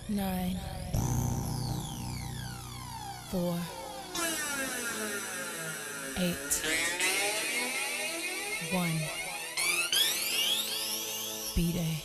9, 4, 8, 1. B-Day.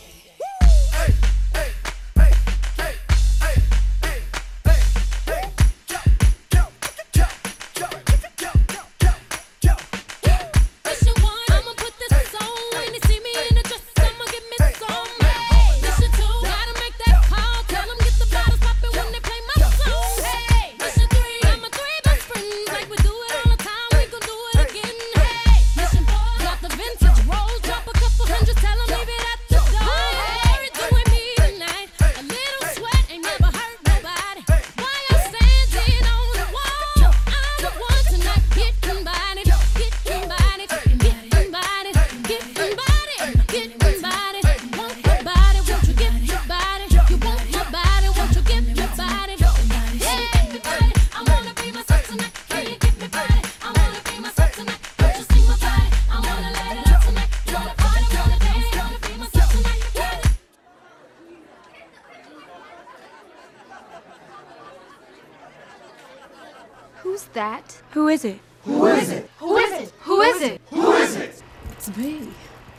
Who's that? Who is it? Who is it? Who is it? Who is it? Who is it? It's me.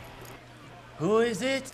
Who is it?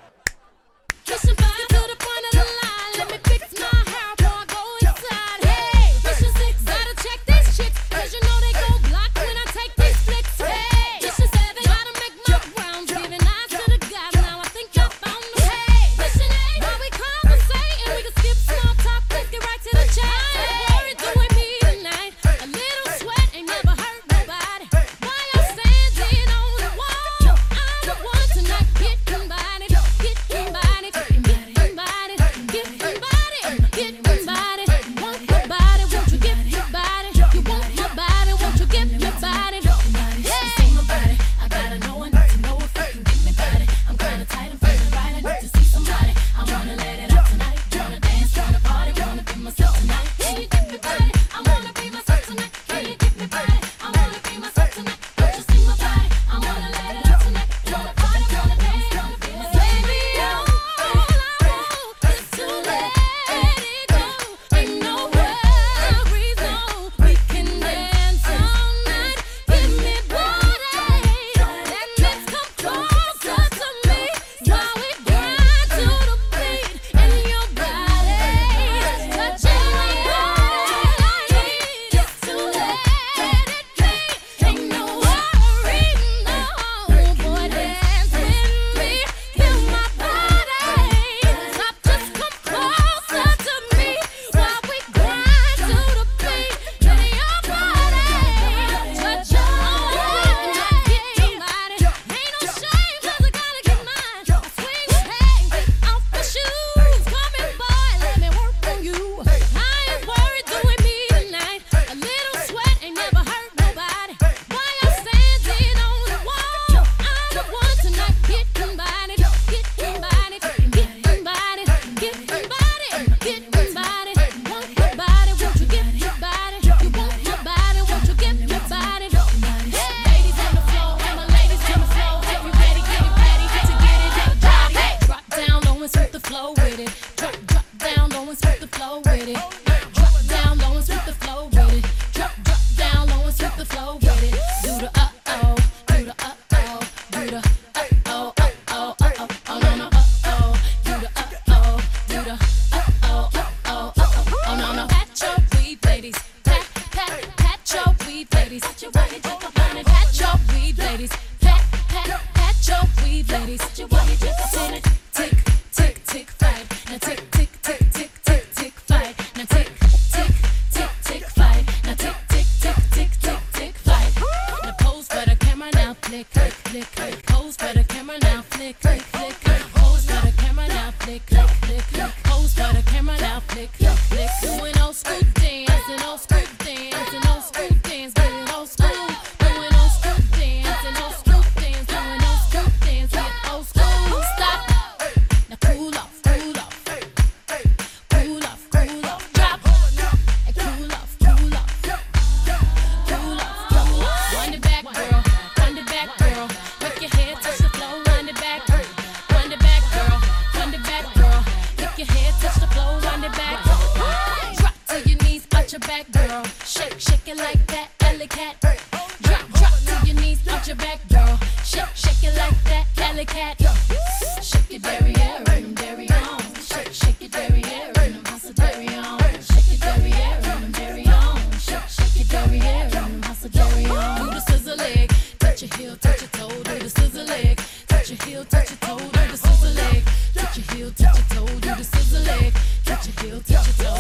Listen back to the point of the line. Let me fix my hair before I go inside. Hey, Mission 6, gotta check these chicks, 'cause you know they go block when I take these flicks. Hey, Mission 7, gotta make my rounds, giving eyes to the guys. Now I think I found them. Hey, Mission 8, while we conversate and we can skip small talk, let's get right to the chase. Worry doing me tonight. A little sweat ain't never hurt nobody. Why y'all standing on the wall? I'm the one tonight. Get invited, get invited, get invited, get invited, get invited. Want your body, won't you get your body? You want my body, won't you get your body? Yeah, see my body, I gotta know, I need to know if you can get me body. I'm kinda tight, I'm feeling right, I need to see somebody. I wanna let it out tonight, wanna dance, wanna party, wanna be myself tonight. Can you get me body? I wanna be myself tonight. Can you get me body? I wanna be myself tonight. Don't you see my body? I wanna let it out tonight. Wanna party, wanna dance, wanna be myself. Baby, all I want is to let it go. Ain't no worries, no. We can dance all night. Give me body, and let's come closer to me while we grind to the beat in your body. Touching my body, all I need is to let it be. Ain't no worries, no. Boy, dance with me, feel my body. Stop, just come closer to me while we grind to the beat in your body. Touch your body, get your body. Ain't no shame, 'cause I gotta get mine. I swing, hey, off the shoes, come in, boy, let me work on you. I ain't worried doing me tonight. A little sweat ain't never hurt nobody. Why y'all standing on the wall? I'm the one tonight. Get invited, get invited, get invited, get invited, get invited. Want your body, won't you get your body? You want my body, won't you get your body? Hey, ladies on the floor, and my ladies on the floor. If you ready to get it, drop down low and sweep the flow with it. Drop down low and sweep the flow with it. Drop down low and sweep the flow with it. Drop down low and sweep the flow with it. Do the uh-oh, do the uh-oh, do the uh-oh, uh-oh, uh-oh, oh no no uh-oh, do the uh-oh, do the uh-oh, uh-oh, uh-oh, oh no no. Pat your weave, ladies, pat your weave, ladies. Pat your weave, pat your weave, ladies. Pat your weave, ladies. Tick, tick, tick, tick, 5. Now tick. back, girl. Shake, shake it like that, alley cat. Drop, drop to your knees, arch your back, girl. Shake, shake it like that, alley cat. Shake your derriere, and them dairy on. Shake, shake your derriere, and them hustle dairy on. Shake your derriere, and them dairy on. Shake, shake your derriere, and them hustle dairy on. Do the scissor leg, touch your heel, touch your toe. Do the scissor leg, touch your heel, touch your toe. Do the scissor leg, touch your heel, touch your toe. Do the scissor leg, touch your heel, touch your toe.